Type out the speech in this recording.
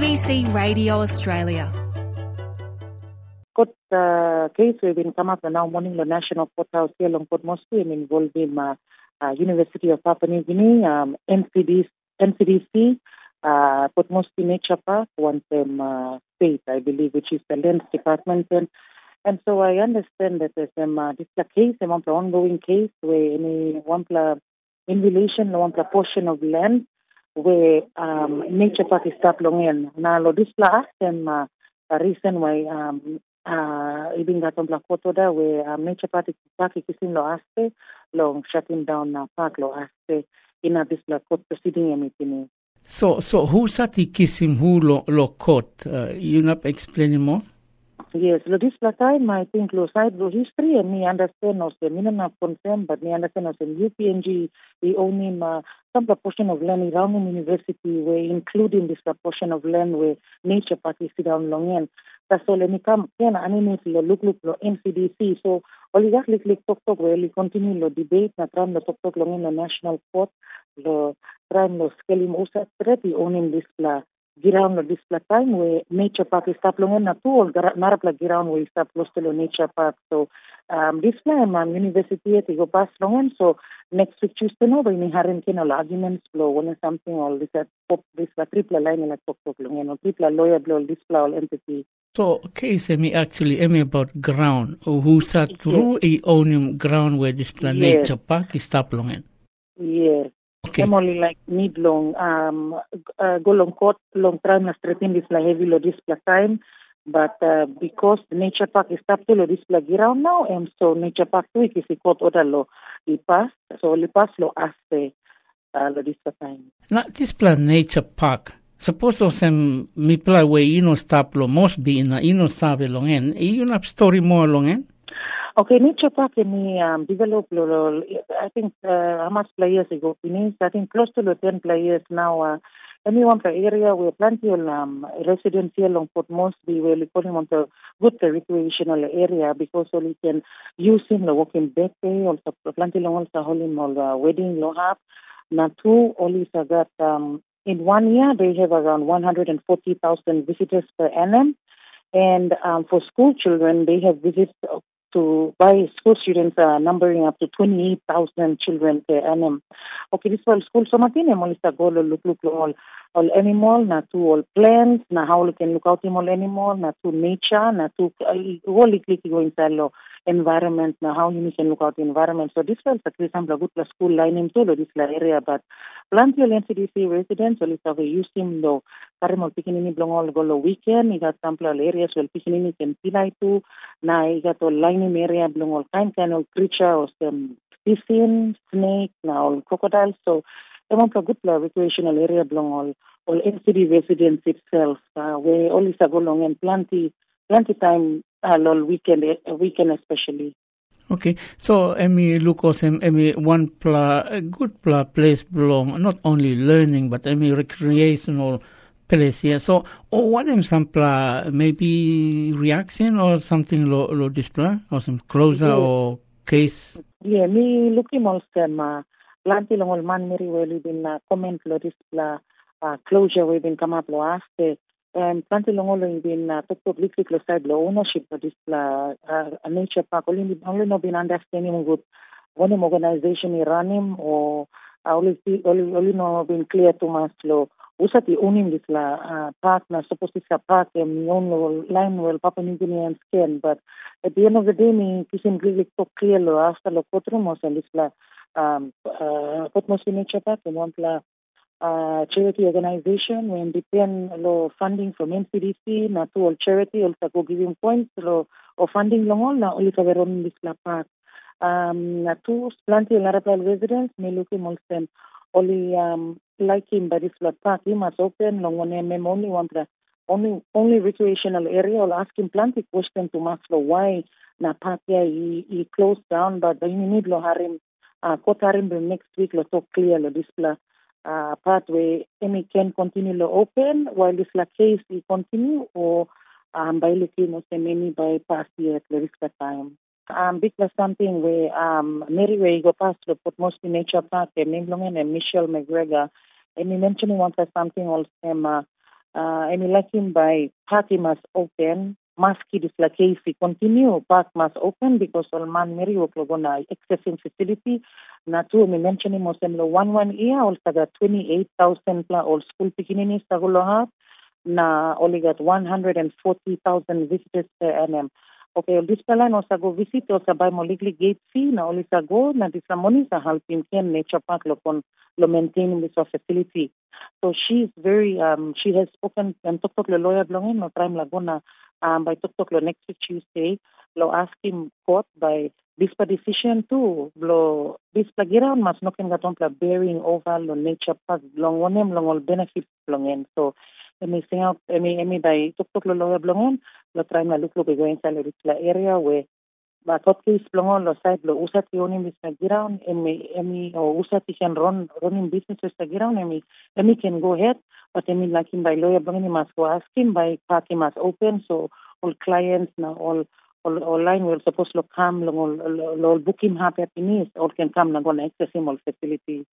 ABC Radio Australia. Court case we've been come up now morning the National Court House here along Port Moresby involving University of Papua New Guinea, NCDC, Port Moresby Nature Park, one state, I believe, which is the Lands Department. And so I understand that there's this case, an ongoing case where in relation to one portion of land where Nature Park is taplong na lo disla and reason why ibing gatong plakotoda where Nature Park ikisin lo aste long shutting down na park lo aste in a disla court proceeding emitini. So who sati kisim who lo court? You not explaining more? Yes, lo disla time I think lo side lo history and me understand also minimum concern but me understand also UPNG we own him some portion of land around university where including this portion of land where Nature Park is down long end. That's all any come can animate lo look lo NCDC so all that like talk where we continue lo debate na tram lo talk long in the national court lo tram lo scaling usa threat we own him this ground of this time where Nature Park is taplongan na tool narapla ground where is close to Nature Park. So this time university at go pass longan so next week Tuesday no by ni harin kin arguments blow one something all this triple line like talk longan or triple lawyer blow this all entity. So case actually about ground who sat through a own ground where this Nature Park is taplongan. Yes. Okay. I'm only like need long go long court long time na straighten this heavy lo this time but because the Nature Park is up to lo this ground now and so Nature Park tu is court order lo lipas so lipas lo aste lo this time. Now this Nature Park suppose some mi play where stop lo must be in sabe long en have story more long en. Okay, Nature Park ni developed, I think, how much players ago? I think close to 10 players now. Anyone for area where plenty of residential along Port Moresby where we call him on the good recreational area because we can use him the walking birthday also plenty long also hold him all wedding lo have. Now two only got in 1 year they have around 140,000 visitors per annum, and for school children they have visits to by school students numbering up to 28,000 children per annum. Okay, this whole school so much in go look all animal, na to all plants, na how we can look out in all animal, na to nature, na to all go inside environment, na how you can look out the environment. So this was a example good school line in Tolo, this area, but plenty of NCDC residents will have used him though. Karimol Pikinini belong all go weekend, he got sample areas where Pikinini can pilai to, na he got all lining area belong all kind of creature or some piscine, snake, now all crocodiles. So they want a good recreational area belong all NCD residents itself, where all is a go long and plenty time all weekend especially. Okay, so look also one good place belong not only learning but recreational place here. So what some maybe reaction or something lo display or some closer or case? Yeah, me looking also plenty long old man Mary well been comment lo display closure we've been come up lo ask. And plenty long only been talk liquid side lo ownership of this Nature Park only not been understanding good one organization running or only no been clear to us lo usati owning this park na supposed to be a park and own line well Papua New Guinea and scan but at the end of the day me kising really talk clear lo after lo kotrumos and this Port Moresby Nature Park and one charity organization when depend lo funding from NCDC na to all charity also go giving points lo or funding long all na only kaveron this park na to plenty of residents may look him also only like him by this park he must open long one only one only recreational area or ask him plenty question to Maslow why na park he closed down but he need lo harim kotarim the next week lo talk clear lo display pathway any can continue to open while this case will continue or by looking at many by past year at the time. Big was something where Mary way go past the Port Moresby Nature Park and Minglongan and Michelle McGregor and he mentioned one for something also emi like him by party must open. Maski dis la case continue, park must open because all man meri work gonna accessing facility. Na tu mi mention mo semlo 1 year all taga 28,000 pla all school pikinini sa gulohap na only got 140,000 visitors per annum. Okay, this pala no sa go visit o sa by mo legally gate fee na only sa go na di sa money sa helping ken nature park lo kon lo maintaining this facility. So she's very she has spoken and talked to the lawyer blongin no time laguna by talk lo next week Tuesday lo ask him court by this decision too lo this plagiran mas no ken gaton pla bearing over lo nature park long onem long all benefits blongin. So emi sing out emi by talk lo lawyer blongin lo try na look going sa la area where ba tot case blongon lo side lo usat yonim bis ground emi o usat can running businesses sa ground emi can go ahead but emi like him by lawyer blongon must go ask him by party must open so all clients na all line will supposed to come lo booking happy all can come na go na access him all facility.